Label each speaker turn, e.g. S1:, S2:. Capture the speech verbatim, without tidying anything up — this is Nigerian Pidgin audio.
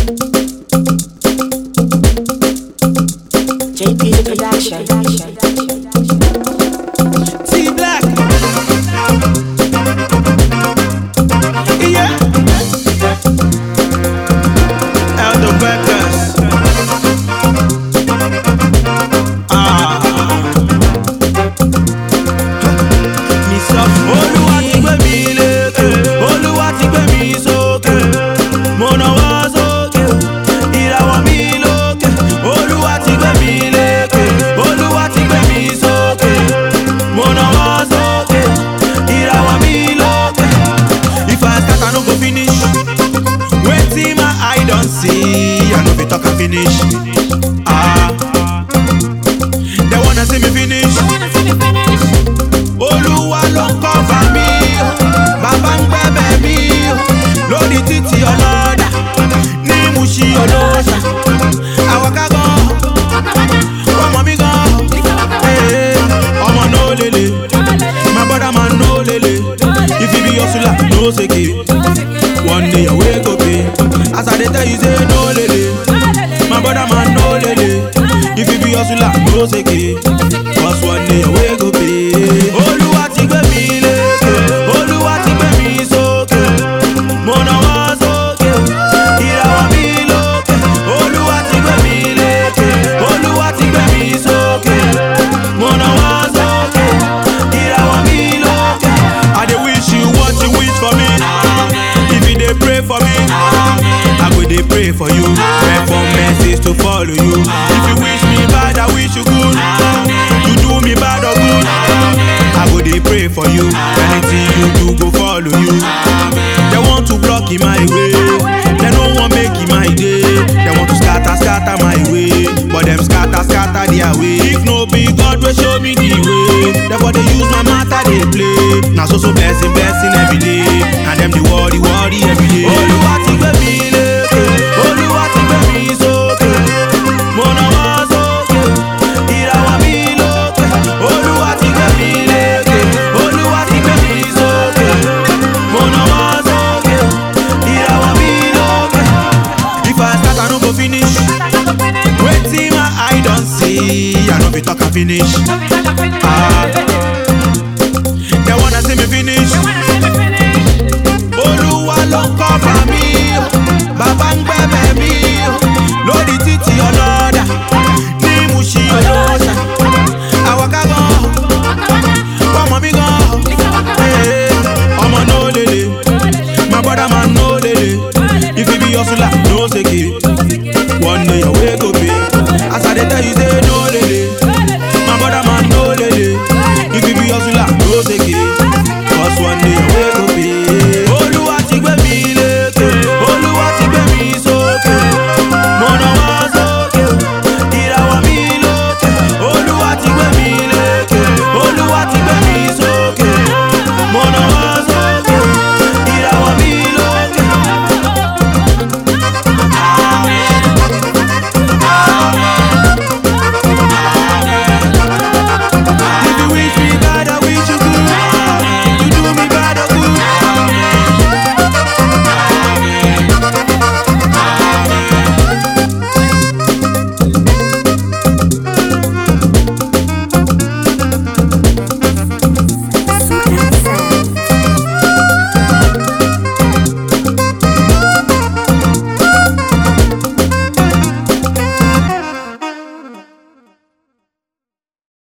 S1: J P Production.
S2: T Black. Yeah. Elder Beckers. Ah. Mi sọ Olúwa ti gbé mi lékè, Olúwa ti gbé mi sókè. Mo nawọ́ sókè, ìràwọ̀ mi lókè. Olúwa ti gbé mi lékè, Olúwa ti gbé mi sókè. Mo nawọ́ sókè, ìràwọ̀ mi lókè. If I start, I no go finish. Wetin my eye don see, I no fit talk and finish. Ah, they wanna see me finish. Olúwa ló ń cover mi, bàbá ń gbẹ̀bẹ̀ mi, lórí títì ọlọ́dà, ní Mushin olóṣà. Àwọn kágan, ọmọ mi gan, eh, ọmọ no lele, my brother man no lele. If you be hustler, no seke. One day your way go pay. As I dey tell you say no lele, my brother man no lele. If you be hustler, no seke. Cause one day your way go pay. Olúwa ti gbé mi lékè, Olúwa ti gbé mi sókè. Mo nawọ́ sókè, ìràwọ̀ mi lókè. Olúwa ti gbé mi lékè, Olúwa ti gbé mi sókè. Mo nawọ́ sókè, ìràwọ̀ mi lókè. I dey wish you what you wish for me. If you dey pray for me, I go dey pray for you. Pray for mercies to follow you. If you wish me bad, I wish you good. You do me bad or good, I go dey pray for you. Anything you do go follow you. They want to block in my way, they no want make in my day. They want to scatter, scatter my way, but them scatter, scatter their way. If no be God will show me the way, therefore they use my matter they play. Now so so blessing, blessing every day, and them the worry, worry every day. Olúwa ti gbé mi lékè, Olúwa ti gbé mi sókè. Mo nawọ́ sókè, ìràwọ̀ mi lókè. Olúwa ti gbé mi lékè, Olúwa ti gbé mi sókè. Mo nawọ́ sókè, ìràwọ̀ mi lókè. If I start, I no go finish. Wetin my eye don see, I no fit talk and finish. Ah, they wanna see me finish. Olúwa ló ń cover mi, bàbá ń gbẹ̀bẹ̀ mi, lórí títì ọlọ́dà, ní Mushin olóṣà. Àwọn kágan, ọmọ mi gan, eh, ọmọ no lele, my brother man no lele. If you be hustler, no seke. One day your way go pay. As I dey tell you say no